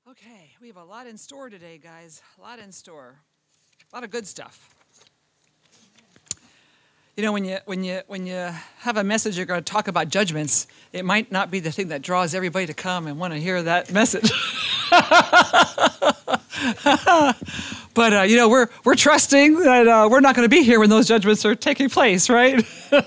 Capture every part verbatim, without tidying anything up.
Okay, we have a lot in store today, guys. A lot in store. A lot of good stuff. You know, when you when you when you have a message you're going to talk about judgments, it might not be the thing that draws everybody to come and want to hear that message. But uh, you know, we're we're trusting that uh, we're not going to be here when those judgments are taking place, right?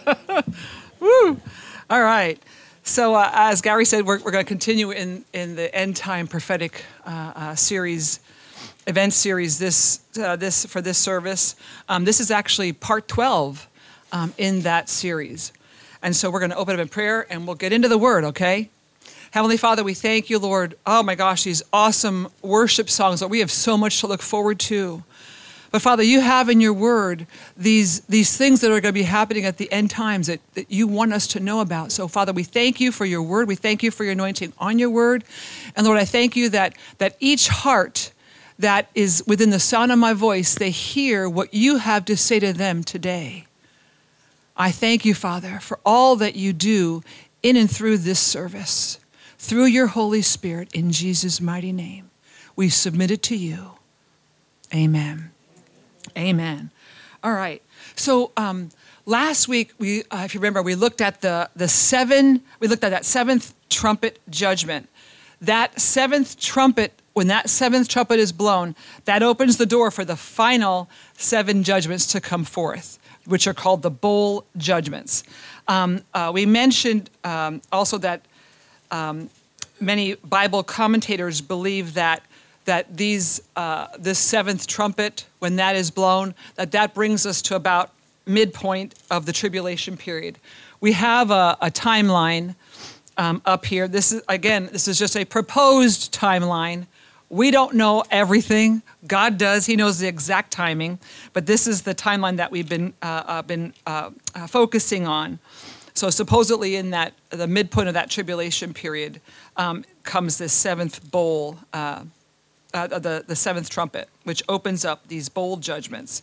Woo! All right. So uh, as Gary said, we're, we're going to continue in, in the end time prophetic uh, uh, series, event series this uh, this for this service. Um, this is actually part twelve um, in that series. And so we're going to open up in prayer and we'll get into the word, okay? Heavenly Father, we thank you, Lord. Oh my gosh, these awesome worship songs that we have so much to look forward to. But Father, you have in your word these, these things that are going to be happening at the end times that, that you want us to know about. So Father, we thank you for your word. We thank you for your anointing on your word. And Lord, I thank you that, that each heart that is within the sound of my voice, they hear what you have to say to them today. I thank you, Father, for all that you do in and through this service, through your Holy Spirit, in Jesus' mighty name. We submit it to you. Amen. Amen. All right. So um, last week, we, uh, if you remember, we looked at the the seven. We looked at that seventh trumpet judgment. That seventh trumpet, when that seventh trumpet is blown, that opens the door for the final seven judgments to come forth, which are called the bowl judgments. Um, uh, we mentioned um, also that um, many Bible commentators believe that. that these, uh, this seventh trumpet, when that is blown, that that brings us to about midpoint of the tribulation period. We have a, a timeline um, up here. This is, again, this is just a proposed timeline. We don't know everything. God does. He knows the exact timing. But this is the timeline that we've been, uh, uh, been uh, uh, focusing on. So supposedly in that the midpoint of that tribulation period um, comes this seventh bowl uh Uh, the, the seventh trumpet, which opens up these bowl judgments.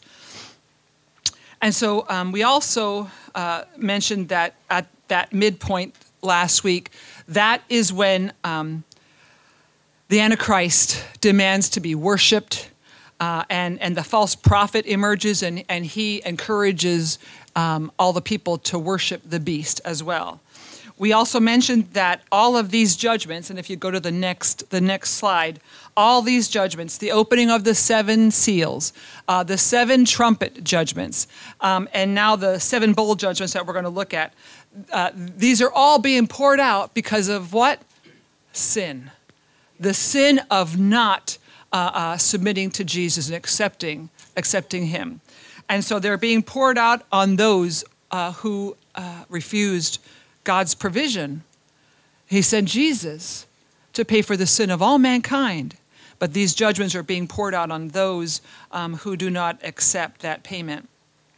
And so um, we also uh, mentioned that at that midpoint last week, that is when um, the Antichrist demands to be worshipped, uh, and, and the false prophet emerges, and, and he encourages um, all the people to worship the beast as well. We also mentioned that all of these judgments, and if you go to the next the next slide, all these judgments, the opening of the seven seals, uh, the seven trumpet judgments, um, and now the seven bowl judgments that we're going to look at, uh, these are all being poured out because of what? Sin. The sin of not uh, uh, submitting to Jesus and accepting, accepting him. And so they're being poured out on those uh, who uh, refused God's provision. He sent Jesus to pay for the sin of all mankind. But these judgments are being poured out on those um, who do not accept that payment.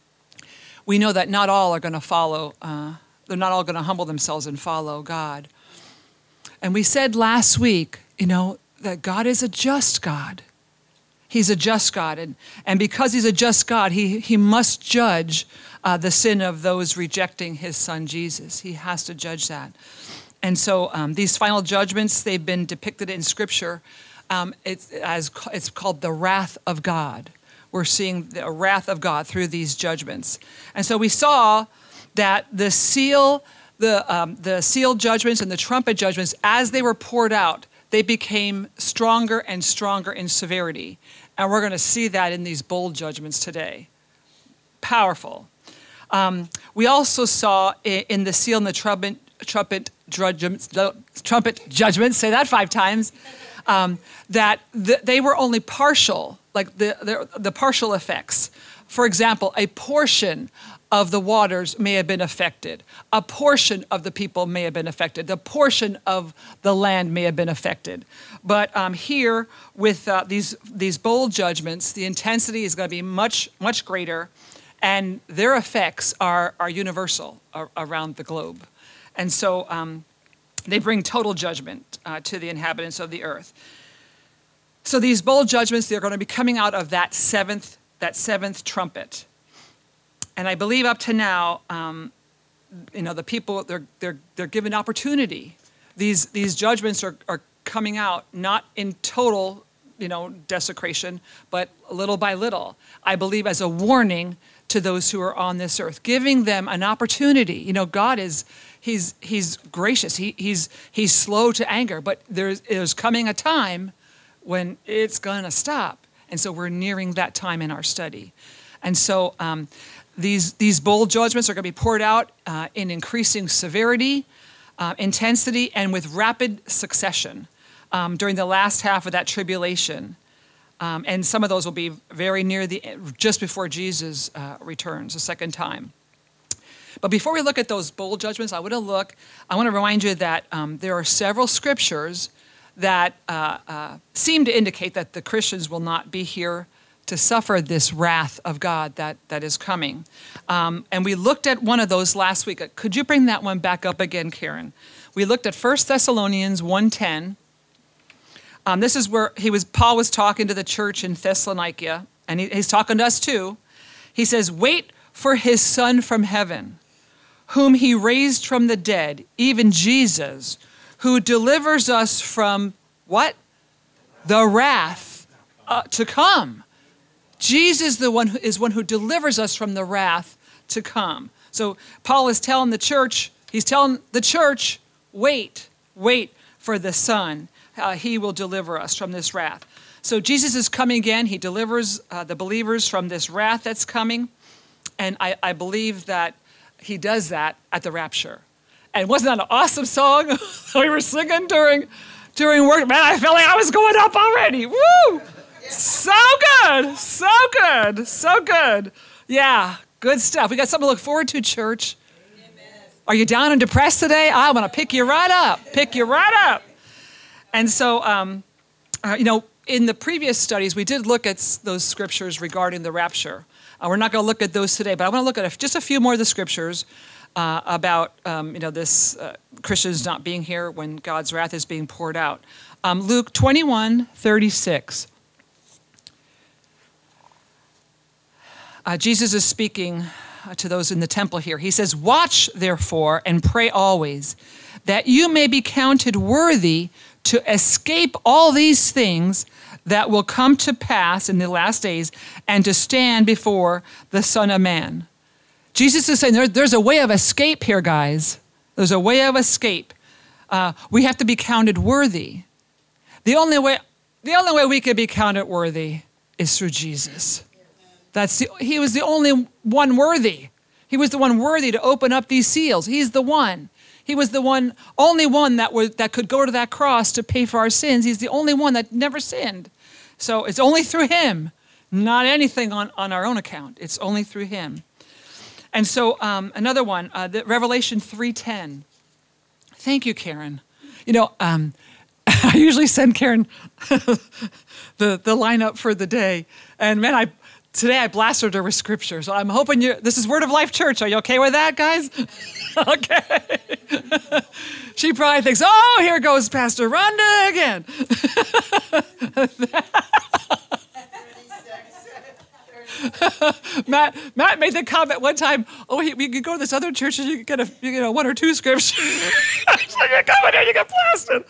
We know that not all are going to follow, uh, they're not all going to humble themselves and follow God. And we said last week, you know, that God is a just God. He's a just God. And, and because he's a just God, he, he must judge uh, the sin of those rejecting his son, Jesus. He has to judge that. And so um, these final judgments, they've been depicted in Scripture. Um, it's, as, it's called the wrath of God. We're seeing the wrath of God through these judgments. And so we saw that the seal, the, um, the seal judgments and the trumpet judgments, as they were poured out, they became stronger and stronger in severity. And we're going to see that in these bowl judgments today. Powerful. Um, we also saw in the seal and the trumpet, trumpet, judgments, trumpet judgments, say that five times, um, that the, they were only partial, like the, the, the partial effects. For example, a portion of the waters may have been affected. A portion of the people may have been affected. A portion of the land may have been affected. But um, here, with uh, these these bowl judgments, the intensity is going to be much, much greater, and their effects are, are universal ar- around the globe. And so um, they bring total judgment uh, to the inhabitants of the earth. So these bowl judgments, they're going to be coming out of that seventh, that seventh trumpet. And I believe up to now, um, you know, the people, they're they're they're given opportunity. These these judgments are, are coming out, not in total, you know, desecration, but little by little. I believe as a warning to those who are on this earth, giving them an opportunity. You know, God is, he's he's gracious. He he's he's slow to anger, but there's there's coming a time when it's gonna stop. And so we're nearing that time in our study. And so um, these these bold judgments are gonna be poured out uh, in increasing severity, uh, intensity, and with rapid succession um, during the last half of that tribulation. Um, and some of those will be very near the, just before Jesus uh, returns a second time. But before we look at those bold judgments, I want to look, I want to remind you that um, there are several scriptures that uh, uh, seem to indicate that the Christians will not be here to suffer this wrath of God that, that is coming. Um, and we looked at one of those last week. Could you bring that one back up again, Karen? We looked at First Thessalonians one ten. Um, this is where he was. Paul was talking to the church in Thessalonica, and he, he's talking to us too. He says, wait for his Son from heaven, whom he raised from the dead, even Jesus, who delivers us from what? The wrath uh, to come. Jesus the one who, is one who delivers us from the wrath to come. So Paul is telling the church, he's telling the church, wait, wait for the Son. Uh, he will deliver us from this wrath. So Jesus is coming again. He delivers uh, the believers from this wrath that's coming. And I, I believe that he does that at the rapture. And wasn't that an awesome song we were singing during, during work? Man, I felt like I was going up already. Woo! So good, so good, so good. Yeah, good stuff. We got something to look forward to, church. Are you down and depressed today? I want to pick you right up, pick you right up. And so, um, uh, you know, in the previous studies, we did look at those scriptures regarding the rapture. Uh, we're not going to look at those today, but I want to look at just a few more of the scriptures uh, about, um, you know, this uh, Christians not being here when God's wrath is being poured out. Um, Luke twenty-one thirty-six. Uh, Jesus is speaking uh, to those in the temple here. He says, watch, therefore, and pray always, that you may be counted worthy to escape all these things that will come to pass in the last days and to stand before the Son of Man. Jesus is saying there, there's a way of escape here, guys. There's a way of escape. Uh, we have to be counted worthy. The only way, the only way we could be counted worthy is through Jesus. That's the, he was the only one worthy. He was the one worthy to open up these seals. He's the one. He was the one, only one that was that could go to that cross to pay for our sins. He's the only one that never sinned. So it's only through him, not anything on, on our own account. It's only through him. And so um, another one, uh, the Revelation three ten. Thank you, Karen. You know, um, I usually send Karen the, the lineup for the day. And man, I today I blasted her with scripture. So I'm hoping you, this is Word of Life Church. Are you okay with that, guys? Okay. She probably thinks, oh, here goes Pastor Rhonda again. Matt Matt made the comment one time, oh, he, we could go to this other church and you get a you know one or two scriptures. So you come in here, you get blasted.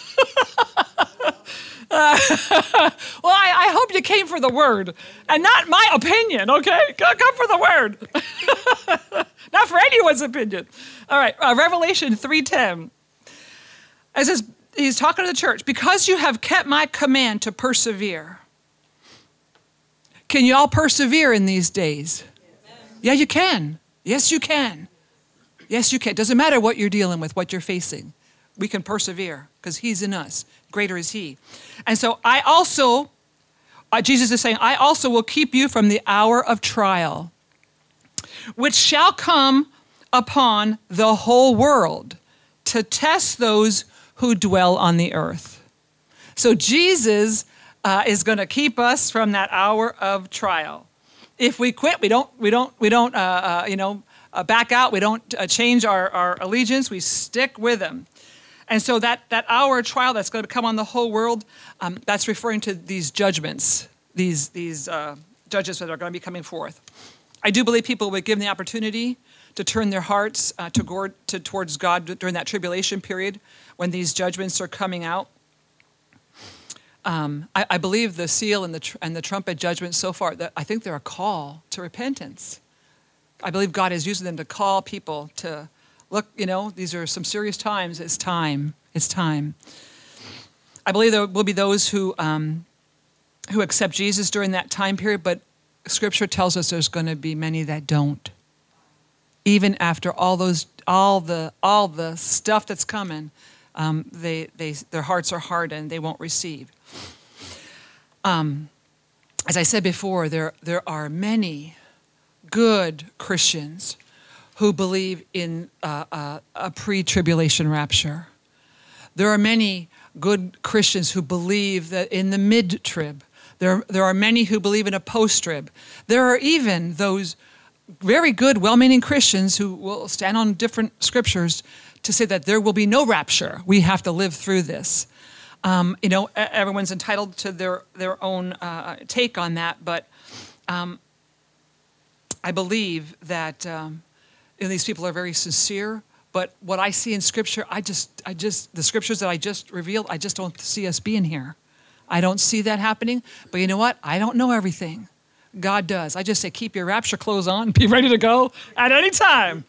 Uh, well, I, I hope you came for the word and not my opinion, okay? Come for the word. Not for anyone's opinion. All right, uh, Revelation three ten. It says, he's talking to the church, because you have kept my command to persevere. Can you all persevere in these days? Yes. Yeah, you can. Yes, you can. Yes, you can. Doesn't matter what you're dealing with, what you're facing. We can persevere because he's in us. Greater is he. And so I also, uh, Jesus is saying, I also will keep you from the hour of trial, which shall come upon the whole world to test those who dwell on the earth. So Jesus uh, is going to keep us from that hour of trial. If we quit, we don't, we don't, we don't, uh, uh, you know, uh, back out. We don't uh, change our, our allegiance. We stick with him. And so that, that hour of trial that's going to come on the whole world, um, that's referring to these judgments, these, these uh, judges that are going to be coming forth. I do believe people will be given the opportunity to turn their hearts uh, to, to towards God during that tribulation period when these judgments are coming out. Um, I, I believe the seal and the tr- and the trumpet judgment so far, that I think they're a call to repentance. I believe God is using them to call people to look. You know, these are some serious times. It's time. It's time. I believe there will be those who um, who accept Jesus during that time period, but Scripture tells us there's going to be many that don't. Even after all those, all the, all the stuff that's coming, um, they, they, their hearts are hardened. They won't receive. Um, as I said before, there, there are many good Christians who believe in uh, uh, a pre-tribulation rapture. There are many good Christians who believe that in the mid-trib. There, there are many who believe in a post-trib. There are even those very good, well-meaning Christians who will stand on different scriptures to say that there will be no rapture. We have to live through this. Um, you know, everyone's entitled to their, their own uh, take on that, but um, I believe that um, you know, these people are very sincere. But what I see in Scripture, I just, I just, the scriptures that I just revealed, I just don't see us being here. I don't see that happening. But you know what? I don't know everything. God does. I just say, keep your rapture clothes on, be ready to go at any time.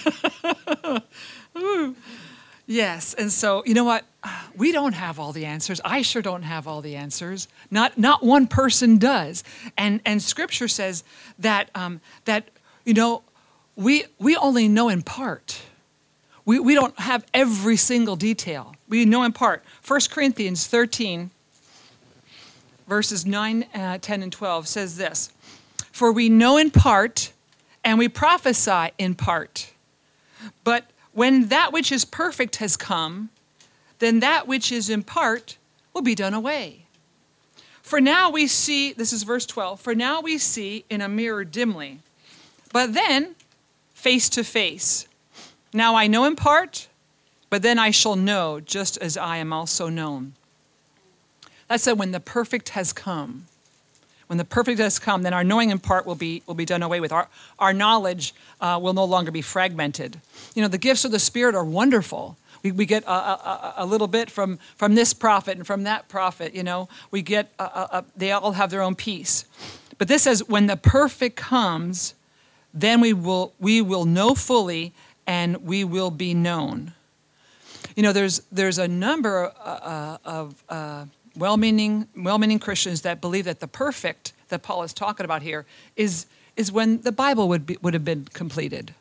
Yes, and so, you know what? We don't have all the answers. I sure don't have all the answers. Not not one person does. And and Scripture says that um, that you know we we only know in part. We we don't have every single detail. We know in part. First Corinthians thirteen, verses nine, uh, ten, and twelve says this: "For we know in part, and we prophesy in part. But when that which is perfect has come, then that which is in part will be done away. For now we see," this is verse twelve, "for now we see in a mirror dimly, but then face to face. Now I know in part, but then I shall know just as I am also known." That said, when the perfect has come, when the perfect has come, then our knowing in part will be will be done away with. Our, our knowledge uh, will no longer be fragmented. You know, the gifts of the Spirit are wonderful. We, we get a, a, a little bit from, from this prophet and from that prophet, you know. We get, a, a, a, they all have their own piece. But this says, when the perfect comes, then we will we will know fully and we will be known. You know, there's there's a number uh, of uh, well-meaning well-meaning Christians that believe that the perfect that Paul is talking about here is is when the Bible would be, would have been completed.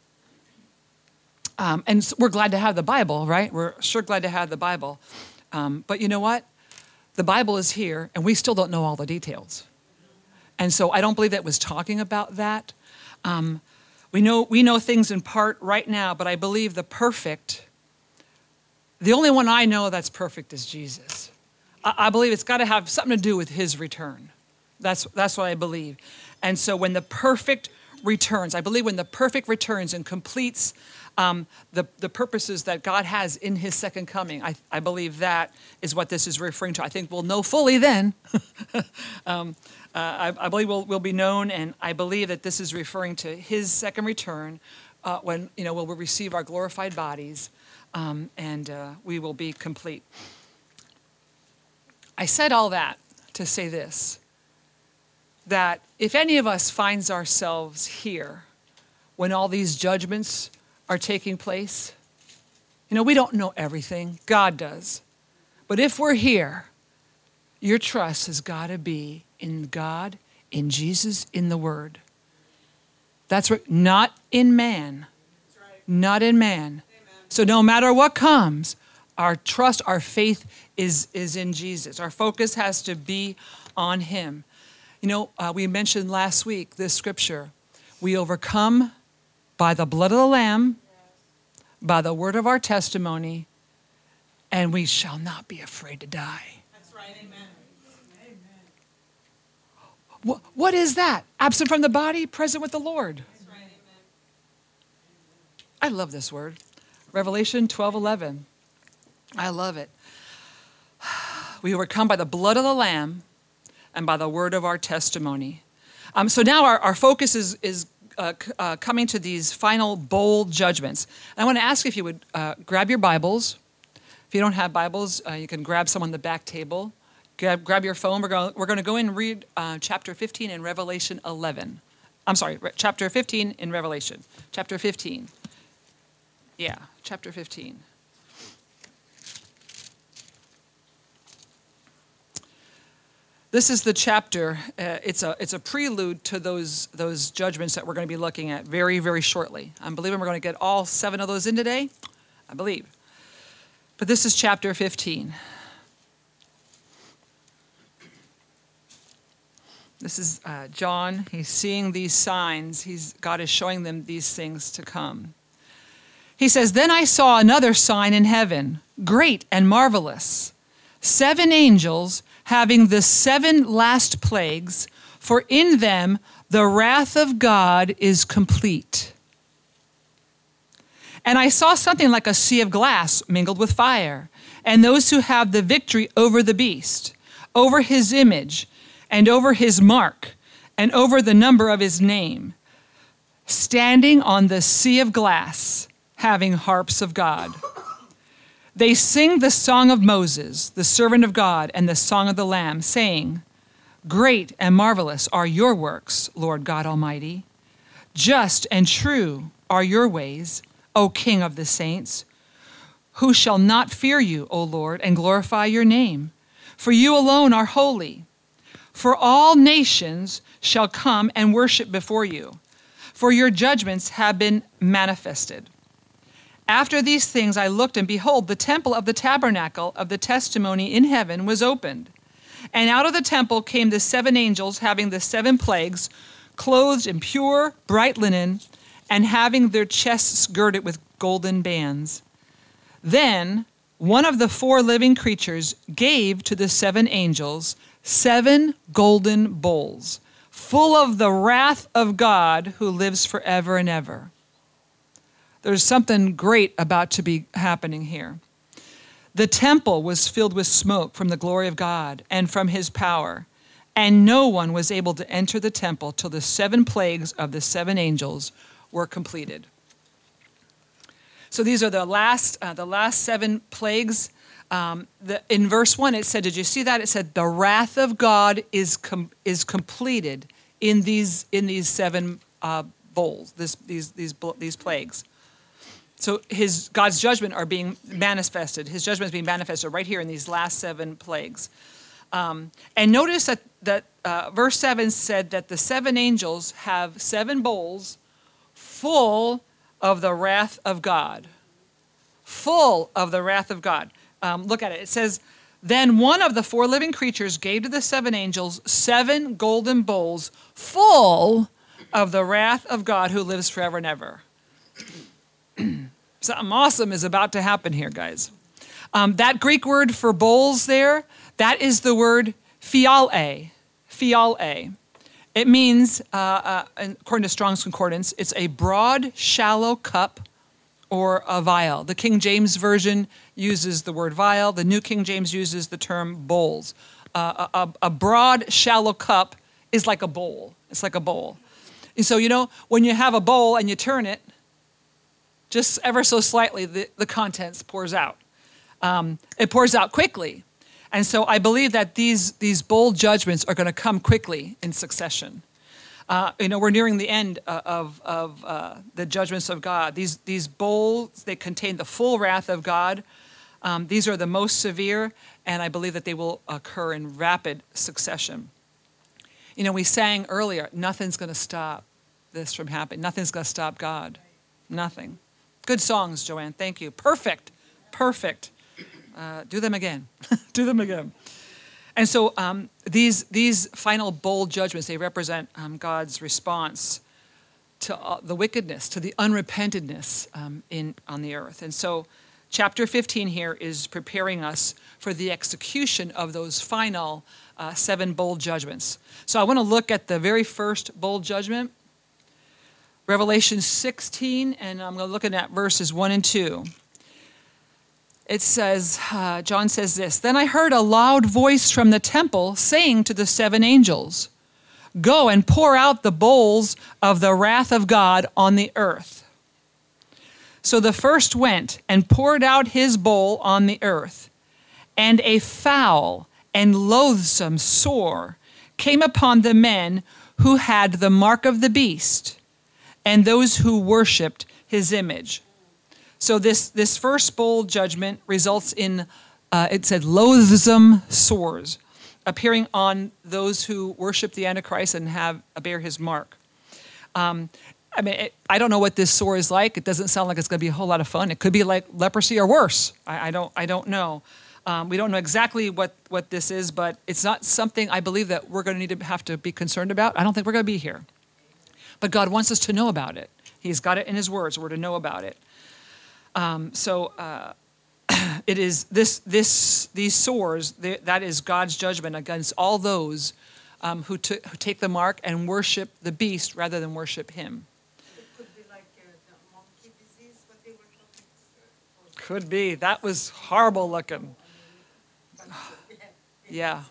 Um, and so we're glad to have the Bible, right? We're sure glad to have the Bible. Um, but you know what? The Bible is here, and we still don't know all the details. And so I don't believe that was talking about that. Um, we know we know things in part right now, but I believe the perfect, the only one I know that's perfect is Jesus. I, I believe it's got to have something to do with his return. That's that's what I believe. And so when the perfect returns, I believe when the perfect returns and completes um, the, the purposes that God has in his second coming, I, I believe that is what this is referring to. I think we'll know fully then. um, uh, I, I believe we'll, we'll be known, and I believe that this is referring to his second return uh, when, you know, we'll receive our glorified bodies um, and uh, we will be complete. I said all that to say this, that if any of us finds ourselves here when all these judgments are taking place, you know, we don't know everything. God does. But if we're here, your trust has got to be in God, in Jesus, in the Word. That's right. Not in man. Not in man. So no matter what comes, our trust, our faith is, is in Jesus. Our focus has to be on him. You know, uh, we mentioned last week this scripture. We overcome by the blood of the Lamb, by the word of our testimony, and we shall not be afraid to die. That's right, amen. Amen. What, what is that? Absent from the body, present with the Lord. That's right, amen. I love this word. Revelation twelve eleven. I love it. We overcome by the blood of the Lamb and by the word of our testimony. Um, so now our, our focus is, is uh, c- uh, coming to these final bold judgments. And I want to ask if you would uh, grab your Bibles. If you don't have Bibles, uh, you can grab some on the back table. grab, grab your phone. We're going we're going to go in and read uh, chapter fifteen in Revelation eleven. I'm sorry, re- chapter fifteen in Revelation. Chapter fifteen. Yeah, chapter fifteen. This is the chapter. Uh, it's a it's a prelude to those those judgments that we're going to be looking at very very shortly. I'm believing we're going to get all seven of those in today. I believe. But this is chapter fifteen. This is uh, John. He's seeing these signs. He's God is showing them these things to come. He says, "Then I saw another sign in heaven, great and marvelous, seven angels having the seven last plagues, for in them the wrath of God is complete. And I saw something like a sea of glass mingled with fire, and those who have the victory over the beast, over his image, and over his mark, and over the number of his name, standing on the sea of glass, having harps of God. They sing the song of Moses, the servant of God, and the song of the Lamb, saying, 'Great and marvelous are your works, Lord God Almighty. Just and true are your ways, O King of the saints. Who shall not fear you, O Lord, and glorify your name? For you alone are holy. For all nations shall come and worship before you, for your judgments have been manifested.' After these things I looked, and behold, the temple of the tabernacle of the testimony in heaven was opened. And out of the temple came the seven angels having the seven plagues, clothed in pure, bright linen, and having their chests girded with golden bands. Then one of the four living creatures gave to the seven angels seven golden bowls, full of the wrath of God who lives forever and ever." There's something great about to be happening here. The temple was filled with smoke from the glory of God and from his power, and no one was able to enter the temple till the seven plagues of the seven angels were completed. So these are the last, uh, the last seven plagues. Um, the, in verse one, it said, did you see that? It said, the wrath of God is com- is completed in these in these seven uh, bowls, this, these these these plagues. So his God's judgment are being manifested. His judgment is being manifested right here in these last seven plagues. Um, and notice that that uh, verse seven said that the seven angels have seven bowls full of the wrath of God. Full of the wrath of God. Um, look at it. It says, "Then one of the four living creatures gave to the seven angels seven golden bowls full of the wrath of God who lives forever and ever." Something awesome is about to happen here, guys. Um, that Greek word for bowls there, that is the word phiale. Phiale. It means, uh, uh, according to Strong's Concordance, it's a broad, shallow cup or a vial. The King James Version uses the word vial. The New King James uses the term bowls. Uh, a, a broad, shallow cup is like a bowl. It's like a bowl. And so, you know, when you have a bowl and you turn it, just ever so slightly, the, the contents pours out. Um, it pours out quickly. And so I believe that these, these bowl judgments are going to come quickly in succession. Uh, you know, we're nearing the end uh, of, of uh, the judgments of God. These, these bowls, they contain the full wrath of God. Um, these are the most severe, and I believe that they will occur in rapid succession. You know, we sang earlier, nothing's going to stop this from happening. Nothing's going to stop God. Nothing. Good songs, Joanne. Thank you. Perfect. Perfect. Uh, do them again. do them again. And so um, these these final bowl judgments, they represent um, God's response to uh, the wickedness, to the unrepentedness um, in on the earth. And so chapter fifteen here is preparing us for the execution of those final uh, seven bowl judgments. So I want to look at the very first bowl judgment, Revelation sixteen, and I'm looking at verses one and two. It says, uh, John says this, "Then I heard a loud voice from the temple saying to the seven angels, 'Go and pour out the bowls of the wrath of God on the earth.' So the first went and poured out his bowl on the earth, and a foul and loathsome sore came upon the men who had the mark of the beast and those who worshiped his image. So this, this first bowl judgment results in, uh, it said, loathsome sores appearing on those who worship the Antichrist and have bear his mark. Um, I mean, it, I don't know what this sore is like. It doesn't sound like it's going to be a whole lot of fun. It could be like leprosy or worse. I, I don't, I don't know. Um, we don't know exactly what, what this is, but it's not something I believe that we're going to need to have to be concerned about. I don't think we're going to be here. But God wants us to know about it. He's got it in his words. We're to know about it. Um, so uh, it is this, this, these sores, they, that is God's judgment against all those um, who, t- who take the mark and worship the beast rather than worship him. It could be like uh, the monkey disease, what they were talking about. Could be. That was horrible looking. Yeah.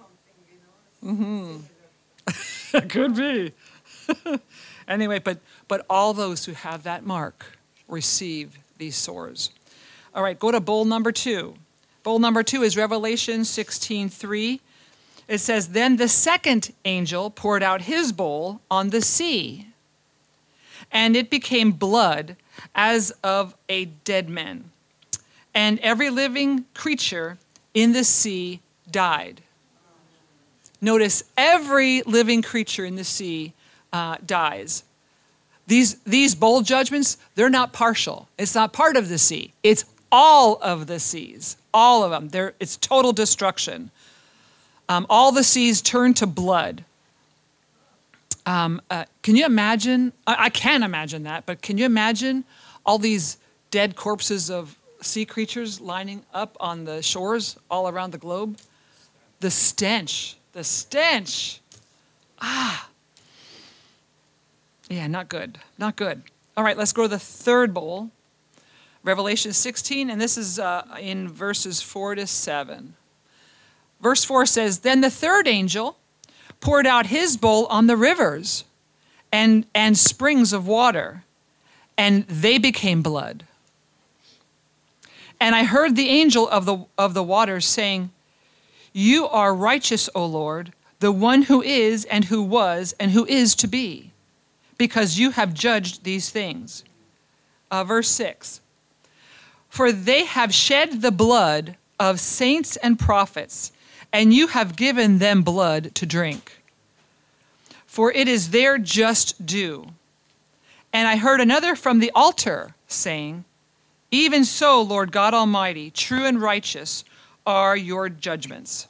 Mm-hmm. Could be. Anyway, but but all those who have that mark receive these sores. All right, go to bowl number two. Bowl number two is Revelation sixteen three. It says, "Then the second angel poured out his bowl on the sea, and it became blood as of a dead man. And every living creature in the sea died." Notice, every living creature in the sea uh, dies. These, these bowl judgments, they're not partial. It's not part of the sea. It's all of the seas, all of them. They're, it's total destruction. Um, all the seas turn to blood. Um, uh, can you imagine? I, I can't imagine that, but can you imagine all these dead corpses of sea creatures lining up on the shores all around the globe? The stench, the stench. Ah. Yeah, not good, not good. All right, let's go to the third bowl. Revelation sixteen, and this is uh, in verses four to seven. Verse four says, "Then the third angel poured out his bowl on the rivers and, and springs of water, and they became blood. And I heard the angel of the, of the waters saying, 'You are righteous, O Lord, the one who is and who was and who is to be, because you have judged these things.'" Uh, verse six, "For they have shed the blood of saints and prophets, and you have given them blood to drink. For it is their just due. And I heard another from the altar saying, 'Even so, Lord God Almighty, true and righteous are your judgments.'"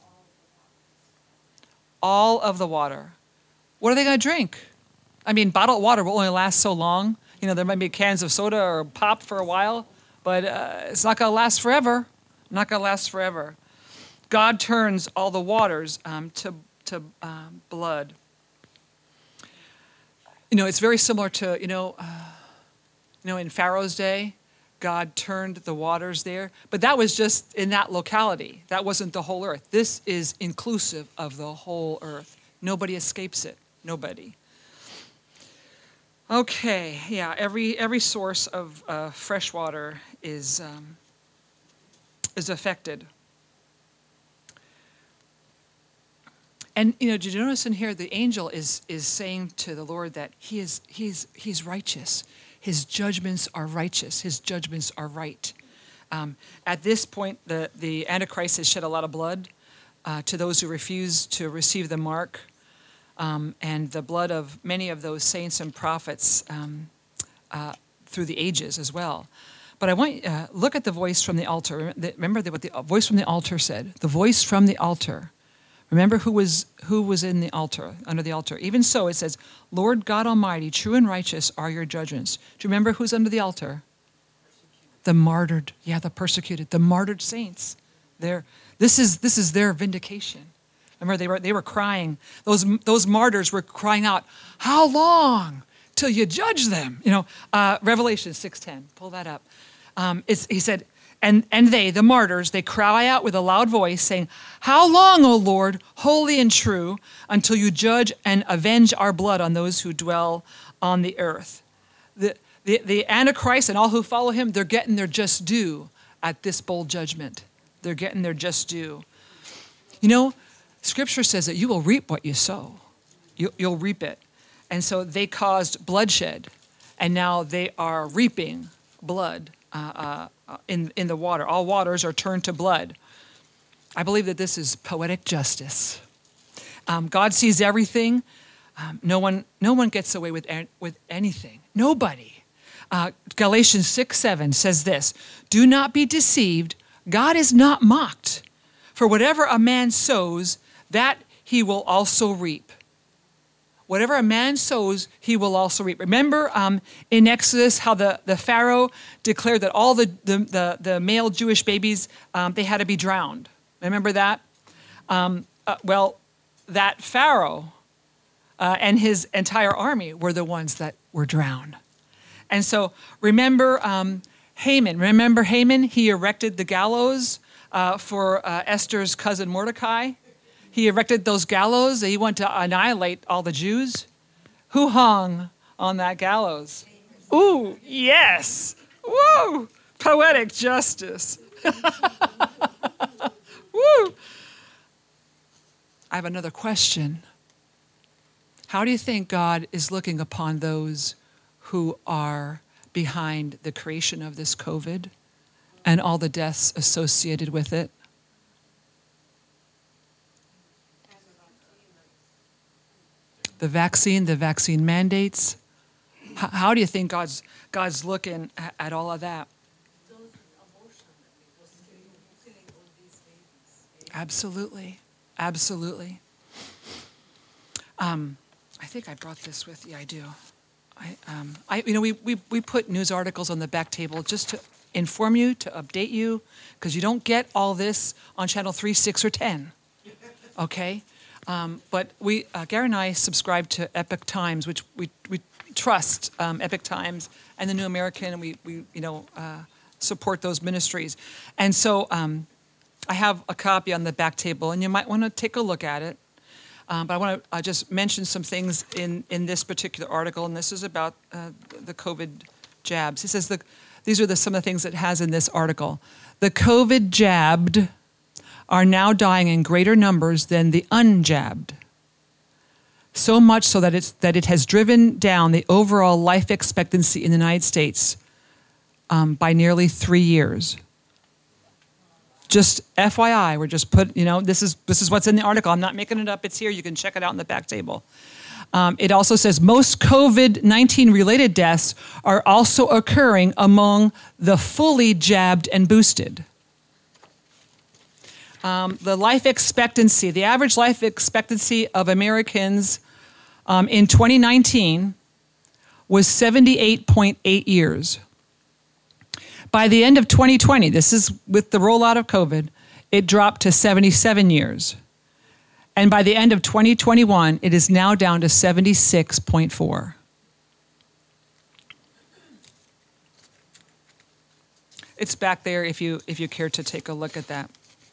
All of the water. What are they going to drink? I mean, bottled water will only last so long. You know, there might be cans of soda or pop for a while, but uh, it's not going to last forever. Not going to last forever. God turns all the waters um, to, to um, blood. You know, it's very similar to, you know, uh, you know, in Pharaoh's day, God turned the waters there, but that was just in that locality. That wasn't the whole earth. This is inclusive of the whole earth. Nobody escapes it. Nobody. Okay, yeah, every every source of uh, fresh water is um, is affected. And you know, did you notice in here the angel is is saying to the Lord that he is he's he's righteous. His judgments are righteous. His judgments are right. Um, at this point, the, the Antichrist has shed a lot of blood uh, to those who refuse to receive the mark, um, and the blood of many of those saints and prophets um, uh, through the ages as well. But I want uh, look at the voice from the altar. Remember what the voice from the altar said. The voice from the altar. Remember who was who was in the altar, under the altar. Even so, it says, "Lord God Almighty, true and righteous are your judgments." Do you remember who's under the altar? The martyred, yeah, the persecuted, the martyred saints. They're, this is this is their vindication. Remember, they were they were crying. Those those martyrs were crying out, "How long till you judge them?" You know, uh, Revelation six ten. Pull that up. Um, it's, he said. And and they, the martyrs, they cry out with a loud voice, saying, "How long, O Lord, holy and true, until you judge and avenge our blood on those who dwell on the earth?" The, the, the Antichrist and all who follow him, they're getting their just due at this bold judgment. They're getting their just due. You know, Scripture says that you will reap what you sow. You, you'll reap it. And so they caused bloodshed, and now they are reaping blood uh, uh, in, in the water. All waters are turned to blood. I believe that this is poetic justice. Um, God sees everything. Um, no one, no one gets away with, with anything. Nobody. Uh, Galatians six seven says this, do not be deceived. God is not mocked. For whatever a man sows, that he will also reap. Whatever a man sows, he will also reap. Remember um, in Exodus how the, the Pharaoh declared that all the, the, the, the male Jewish babies, um, they had to be drowned. Remember that? Um, uh, well, that Pharaoh uh, and his entire army were the ones that were drowned. And so remember um, Haman. Remember Haman? He erected the gallows uh, for uh, Esther's cousin Mordecai. He erected those gallows. He wanted to annihilate all the Jews. Who hung on that gallows? Ooh, yes. Woo! Poetic justice. Woo! I have another question. How do you think God is looking upon those who are behind the creation of this COVID and all the deaths associated with it? The vaccine, the vaccine mandates. How, how do you think God's God's looking at, at all of that? Absolutely, absolutely. Um, I think I brought this with. Yeah, I do. I, um, I, you know, we, we we put news articles on the back table just to inform you, to update you, because you don't get all this on channel three, six, or ten. Okay. Um, but we, uh, Gary and I subscribe to Epoch Times, which we we trust um, Epoch Times and the New American, and we we you know uh, support those ministries. And so um, I have a copy on the back table, and you might want to take a look at it. Um, but I want to uh, just mention some things in in this particular article, and this is about uh, the COVID jabs. He says the these are the some of the things it has in this article. The COVID jabbed are now dying in greater numbers than the unjabbed. So much so that it's that it has driven down the overall life expectancy in the United States um, by nearly three years. Just F Y I, we're just put, you know, this is this is what's in the article. I'm not making it up. It's here. You can check it out in the back table. Um, it also says most COVID nineteen related deaths are also occurring among the fully jabbed and boosted. Um, the life expectancy, the average life expectancy of Americans um, in twenty nineteen was seventy-eight point eight years. By the end of twenty twenty, this is with the rollout of COVID, it dropped to seventy-seven years. And by the end of twenty twenty-one, it is now down to seventy-six point four. It's back there if you if you care to take a look at that.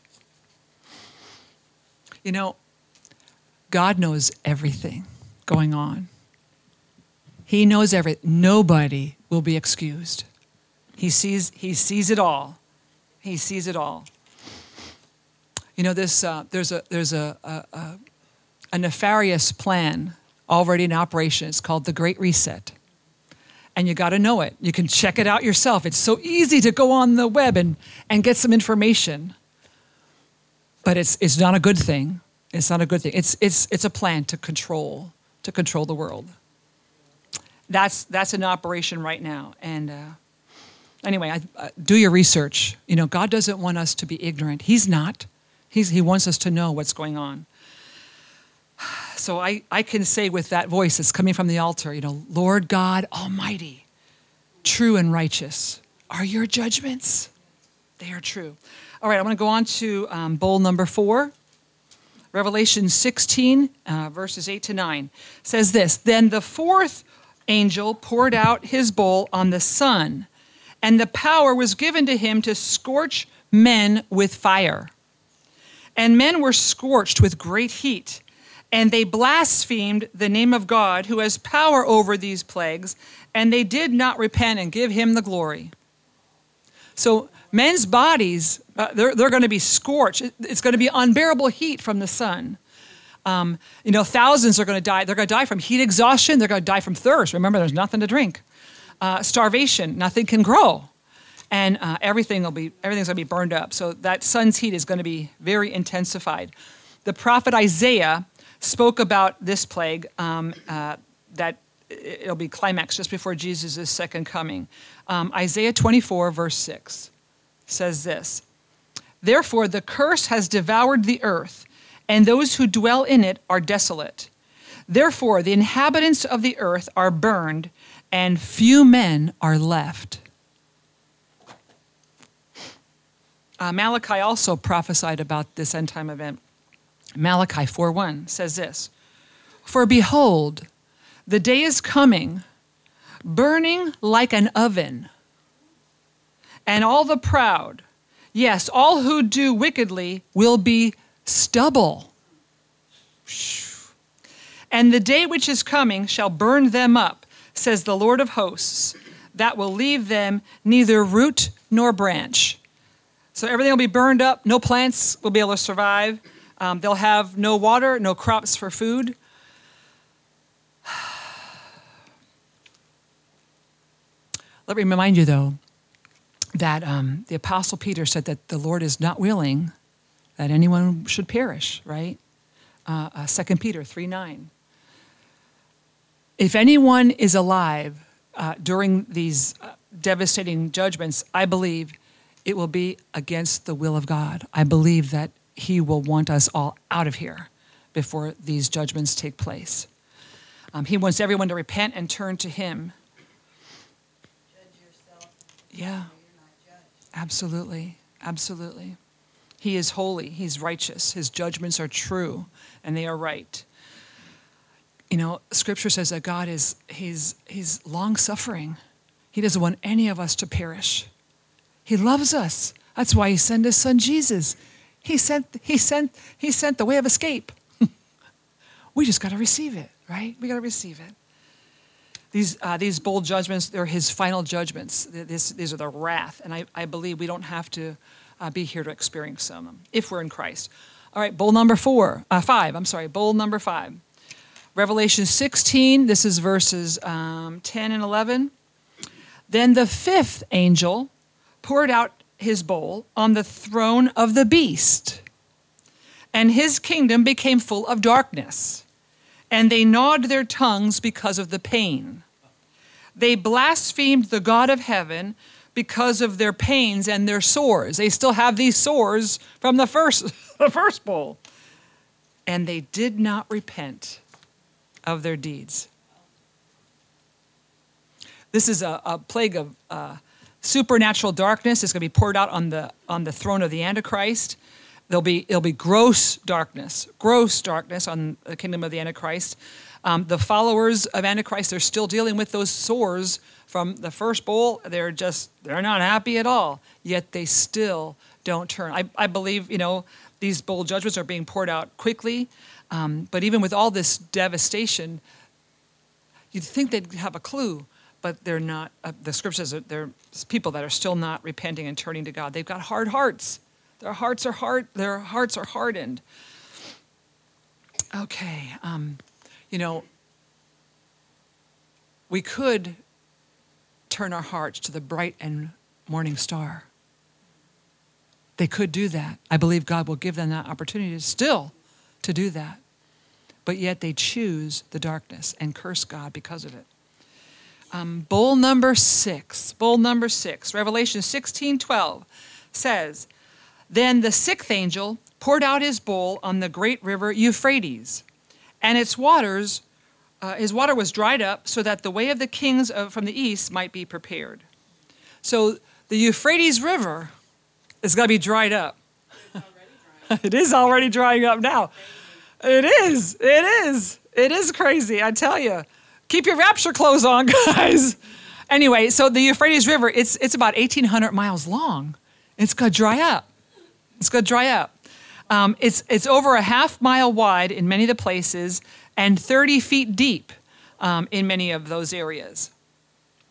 You know, God knows everything going on. He knows everything. Nobody will be excused. He sees, he sees it all. He sees it all. You know, this uh, there's a there's a, a, a a nefarious plan already in operation. It's called the Great Reset. And you got to know it. You can check it out yourself. It's so easy to go on the web and, and get some information. But it's it's not a good thing. It's not a good thing. It's it's it's a plan to control to control the world. That's that's in operation right now. And uh, anyway, I, uh, do your research. You know, God doesn't want us to be ignorant. He's not. He's He wants us to know what's going on. So I I can say with that voice that's coming from the altar, you know, Lord God Almighty, true and righteous are your judgments. They are true. All right, I'm going to go on to um, bowl number four. Revelation sixteen, uh, verses eight to nine, says this, Then the fourth angel poured out his bowl on the sun, and the power was given to him to scorch men with fire. And men were scorched with great heat, and they blasphemed the name of God, who has power over these plagues, and they did not repent and give him the glory. So Men's bodies, uh, they're, they're going to be scorched. It- It's going to be unbearable heat from the sun. Um, you know, thousands are going to die. They're going to die from heat exhaustion. They're going to die from thirst. Remember, there's nothing to drink. Uh, starvation, nothing can grow. And uh, everything will be, everything's going to be burned up. So that sun's heat is going to be very intensified. The prophet Isaiah spoke about this plague, um, uh, that it- it'll be climaxed just before Jesus' second coming. Um, Isaiah twenty-four, verse six says this, "Therefore the curse has devoured the earth, and those who dwell in it are desolate. Therefore the inhabitants of the earth are burned, and few men are left." Uh, Malachi also prophesied about this end time event. Malachi four one says this, "For behold, the day is coming, burning like an oven, and all the proud, yes, all who do wickedly will be stubble. And the day which is coming shall burn them up, says the Lord of hosts, that will leave them neither root nor branch." So everything will be burned up. No plants will be able to survive. Um, they'll have no water, no crops for food. Let me remind you, though, that um, the Apostle Peter said that the Lord is not willing that anyone should perish, right? Uh, uh, Second Peter three nine. If anyone is alive uh, during these uh, devastating judgments, I believe it will be against the will of God. I believe that he will want us all out of here before these judgments take place. Um, he wants everyone to repent and turn to him. Judge yourself. Yeah, You're not judged. absolutely, absolutely. He is holy, he's righteous, his judgments are true, and they are right. You know, Scripture says that God is, he's, he's long-suffering. He doesn't want any of us to perish. He loves us. That's why he sent his son Jesus. He sent, he sent, he sent the way of escape. We just got to receive it, right? We got to receive it. These, uh, these bold judgments, they're his final judgments. This, these are the wrath, and I, I believe we don't have to uh, be here to experience them if we're in Christ. All right, bowl number four, uh, five, I'm sorry, bowl number five. Revelation sixteen, this is verses um, ten and eleven. "Then the fifth angel poured out his bowl on the throne of the beast, and his kingdom became full of darkness, and they gnawed their tongues because of the pain. They blasphemed the God of heaven because of their pains and their sores." They still have these sores from the first, the first bowl. "And they did not repent of their deeds." This is a, a plague of uh, supernatural darkness. It's going to be poured out on the on the throne of the Antichrist. There'll be it'll be gross darkness, gross darkness on the kingdom of the Antichrist. Um, the followers of Antichrist, they're still dealing with those sores from the first bowl. They're just they're not happy at all. Yet they still don't turn. I, I believe you know these bowl judgments are being poured out quickly. Um, but even with all this devastation, you'd think they'd have a clue, but they're not. Uh, the scripture says that they're people that are still not repenting and turning to God. They've got hard hearts. Their hearts are hard. Their hearts are hardened. Okay, um, you know, we could turn our hearts to the bright and morning star. They could do that. I believe God will give them that opportunity still to do that. But yet they choose the darkness and curse God because of it. Um, bowl number six, bowl number six, Revelation sixteen twelve says, "Then the sixth angel poured out his bowl on the great river Euphrates, and its waters, uh, his water was dried up so that the way of the kings of, from the east might be prepared." So the Euphrates River is going to be dried up. It is already drying up now. It is. It is. It is crazy, I tell you. Keep your rapture clothes on, guys. Anyway, so the Euphrates River, it's it's about eighteen hundred miles long. It's going to dry up. It's going to dry up. Um, it's it's over a half mile wide in many of the places and thirty feet deep um, in many of those areas.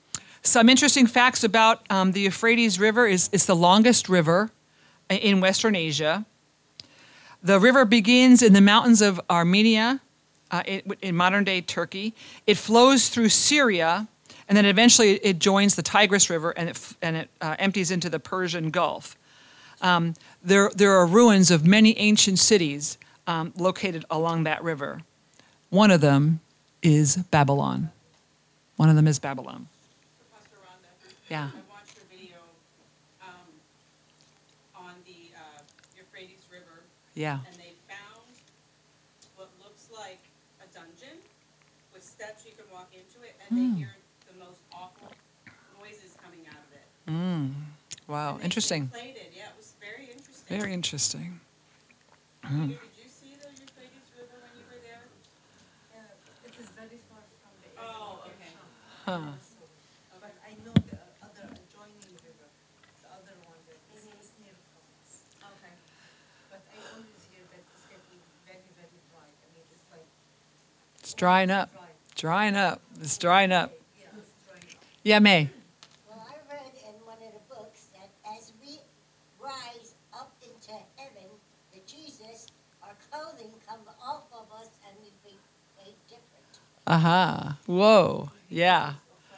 Some interesting facts about um, the Euphrates River is it's the longest river in Western Asia. The river begins in the mountains of Armenia, uh, in, in modern-day Turkey. It flows through Syria, and then eventually it joins the Tigris River, and it, and it uh, empties into the Persian Gulf. Um, there, there are ruins of many ancient cities um, located along that river. One of them is Babylon. One of them is Babylon. So, Pastor Rhonda, Yeah. I watched a video um, on the uh, Euphrates River, Yeah. and they found what looks like a dungeon with steps you can walk into it, and they hear the most awful noises coming out of it. Mm. Wow. And they- Interesting. They played it. Yeah, it was very interesting. Very interesting. Did you- Did you see the Euphrates River when you were there? Uh, it is very far from the area. Oh, of okay. Huh. So, but I know the other adjoining river, the other one that is is near from us. Okay. But I always hear that it's getting very, very dry. I mean, it's like It's drying up. dry. Drying up. It's drying up. Yeah, it's drying up. Yeah, May. Well, I read in one of the books that as we rise up into heaven with Jesus, our clothing comes off of us and we be made different. Uh-huh. Whoa. Yeah.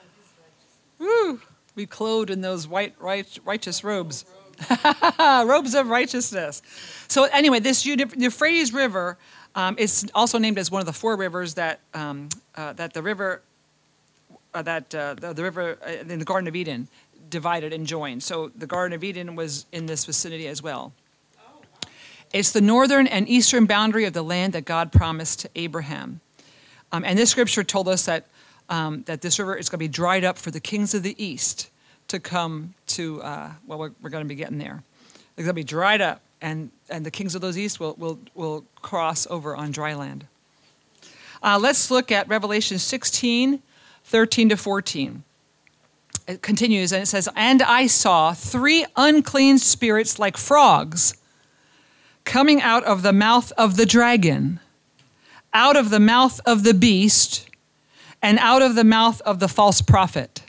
Woo. We clothed in those white right, righteous robes. Robes of righteousness. So anyway, this Euph- Euphrates River um, is also named as one of the four rivers that um, uh, that the river uh, that uh, the, the river uh, in the Garden of Eden divided and joined. So the Garden of Eden was in this vicinity as well. It's the northern and eastern boundary of the land that God promised to Abraham. Um, and this scripture told us that um, that this river is going to be dried up for the kings of the east to come to, uh, well, we're, we're going to be getting there. It's going to be dried up, and, and the kings of those east will, will, will cross over on dry land. Uh, let's look at Revelation sixteen, thirteen to fourteen. It continues, and it says, "And I saw three unclean spirits like frogs coming out of the mouth of the dragon, out of the mouth of the beast, and out of the mouth of the false prophet."